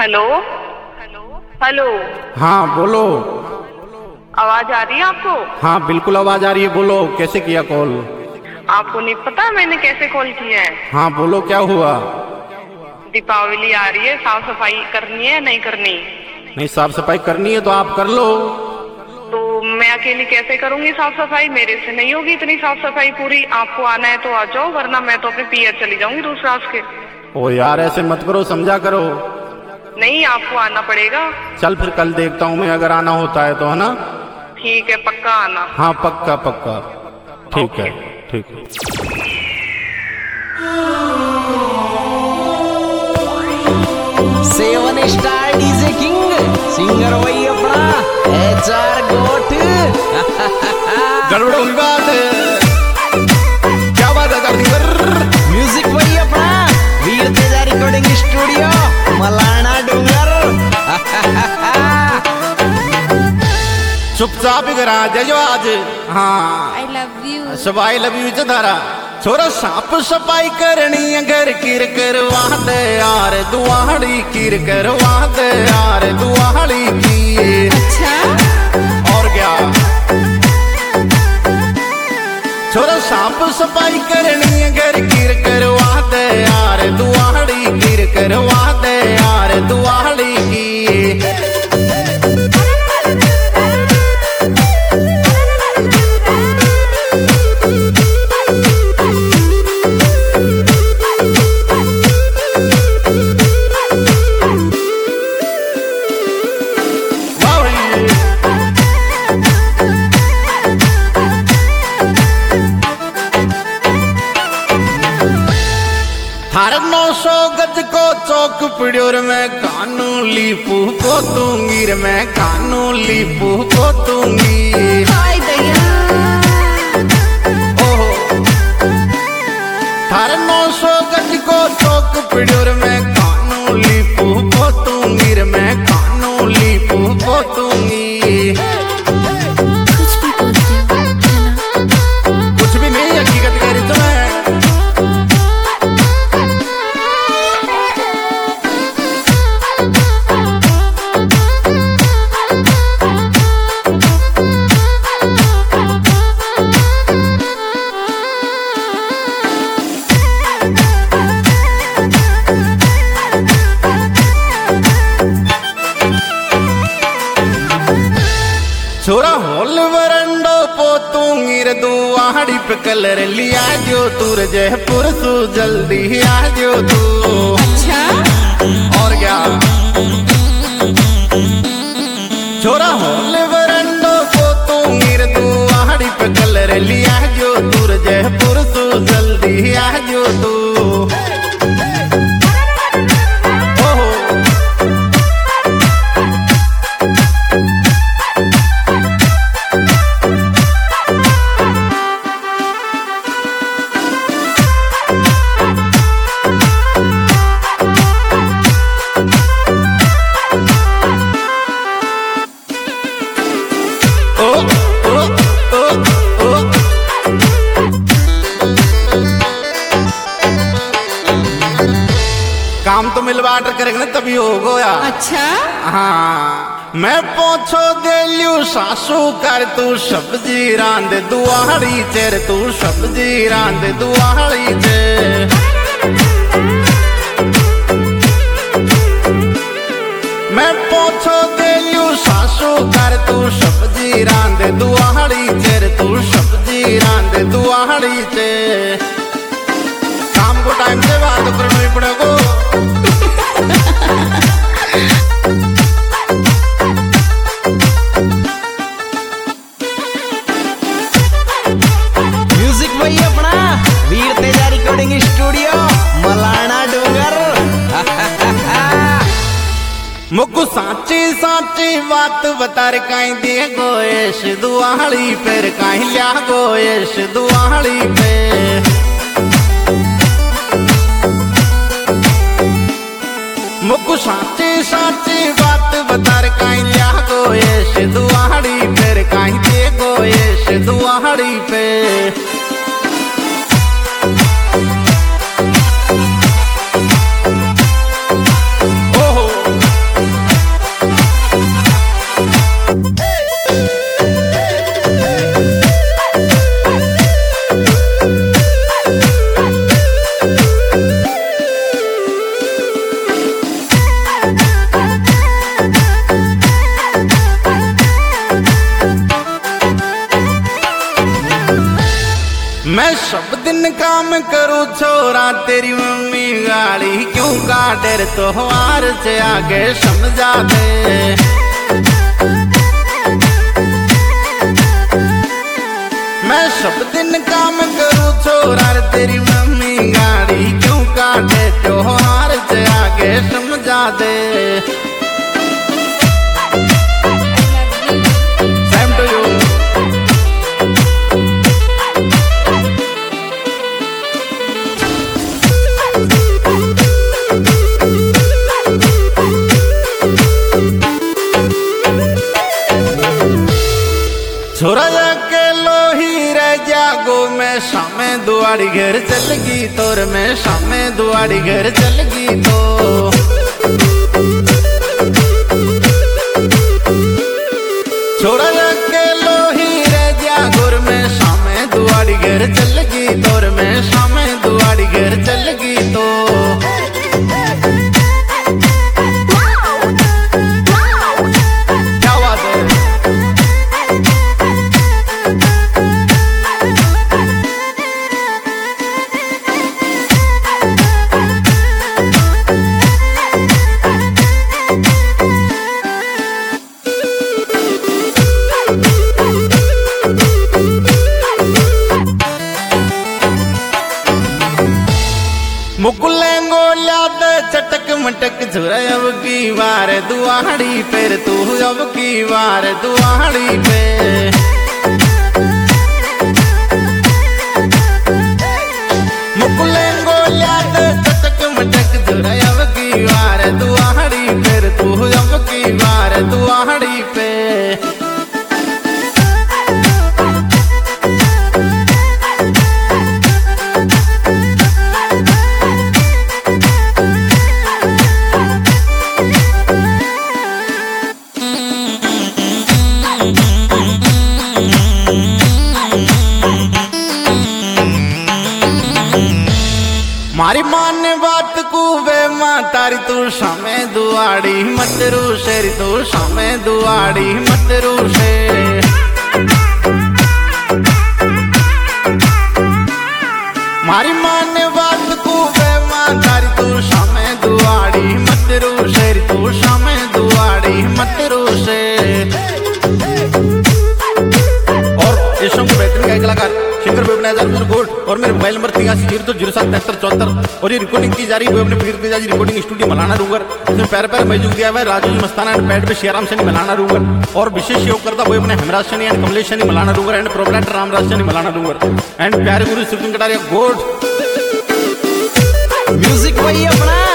Hello hello. हाँ बोलो। आवाज आ रही है आपको? हाँ बिल्कुल आवाज आ रही है, बोलो। कैसे किया कॉल? आपको नहीं पता मैंने कैसे कॉल किया है? हाँ बोलो, क्या हुआ? दीपावली आ रही है, साफ सफाई करनी है नहीं करनी? नहीं, साफ सफाई करनी है तो आप कर लो। तो मैं अकेली कैसे करूंगी साफ सफाई? मेरे से नहीं होगी इतनी साफ सफाई पूरी। आपको आना है तो आ जाओ, वरना मैं तो अपने पियर चली जाऊंगी दूसरा के। ओ यार, ऐसे मत करो, समझा करो। नहीं, आपको आना पड़ेगा। चल फिर कल देखता हूँ मैं, अगर आना होता है तो, है ना? ठीक है, पक्का आना। हाँ पक्का पक्का। ठीक है, ठीक है। Seven star DJ king, singer वही अपना HR गोट। गड़बड़ होगी बात। क्या बात है सिंगर? म्यूजिक वही अपना वीर तेजा रिकॉर्डिंग स्टूडियो, मलाना डूंगर। चुपचाप ही करा जो आज। हाँ आई लव यू। सब आई लव यू धारा। छोरा साफ सफाई करनी है, घर किर करवा दे यार, दुआड़ी किर करवा दे यार, दुआड़ी की। अच्छा, और क्या? छोरा साफ सफाई करनी है, घर किर करवा दे यार, दुआड़ी किर करवा दे यार, दुआड़ी की। थार 900 गज को चौक पिड़ोर में कानू लीपू को दूंगी रे, मैं कानू लीपू को दूंगी। हाय दया। ओहो, थार 900 गज को चौक पिड़ोर में कानू लीपू को दूंगी रे, मैं कानू लीपू को दूंगी। कुछ भी बोलते हो, है ना? कुछ भी नहीं, हकीकत कह रही तो मैं। छोरा होल वरंडो पोतूंगी रे, दुआड़ी पे कलर लिया जो तूर जयपुर तू, जल्दी आ जो तू। अच्छा, और क्या? छोरा होल वरंडो पोतूंगी रे, दुआड़ी पे कलर लिया जो तूर जयपुर तू, जल्दी आ जो तू। काम तो मिलवाट करेंगे ना तभी हो गया। अच्छा। हाँ, मैं पोछो दे लियो सासू कर, तू सब्जी रांध दुआड़ी चेर, तू सब्जी रांध दुआड़ी चेर। मैं पोछो दे लियो सासू कर, तू सब्जी रांध दुआड़ी चेर, तू सब्जी रांध दुआड़ी चेर। काम को टाइम से बात करना ही पड़ेगा। म्यूजिक वही अपना वीर तेजा रिकॉर्डिंग स्टूडियो, मलाना डूंगर। मुकु साची साची बात बता कहीं दे गोयश दुआड़ी पर, कहीं लिया गोयश दुआड़ी पे। मुकु साची साची बात बता कहीं लिया गोयश दुआड़ी पर, कहीं दे गोयश दुआड़ी पे। ओहो सब दिन काम करूँ छोरा तेरी मम्मी गाली क्यों काटे तो हार से आगे समझा दे। मैं सब दिन काम करूँ छोरा तेरी मम्मी गाली क्यों काटे तो हार से आगे समझा दे। Same to you. छोरा जाके लोही रह जागो मैं सामे दुआरी घर चलगी तोर में सामे दुआरी घर चलगी तो। छोरा जाके लोही रह जागो मैं सामे दुआरी घर चलगी तोर में सामे दुआरी घर चलगी तो। मुकुलेंगो याद चटक मटक झुरा अब की बार दुआड़ी फिर तू अब की बार दुआड़ी पे। मुकुलेंगो याद चटक मटक झुरा अब की बार दुआड़ी फिर तू अब की बार दुआड़ी पे। मारी मान बात को वे मां तारी तू सामे दुआड़ी मत रूसे तू सामे दुआड़ी मत रूसे। मारी मान बात को वे मां तारी तू सामे दुआड़ी मत रूसे तू सामे दुआड़ी मत रूसे। और इस सॉन्ग को बेहतरीन गायक कलाकार सिंगर गोल्ड और मेरे मोबाइल नंबर 83077374 और ये रिकॉर्डिंग की जा रही है अपने रिकॉर्डिंग स्टूडियो मलाना डूंगर। इसमें पैर पैर मैजिक दिया हुआ है राजू मस्ताना एंड पैड पे शेराम सनी मलाना डूंगर और विशेष योग करता वो अपने Hemraj Sani and Kamlesh Sani Malana Dungar and proprietor Ramraj Sani Malana Dungar and प्यारे गुरु सुरजन कटारिया गोल्ड म्यूजिक वही अपना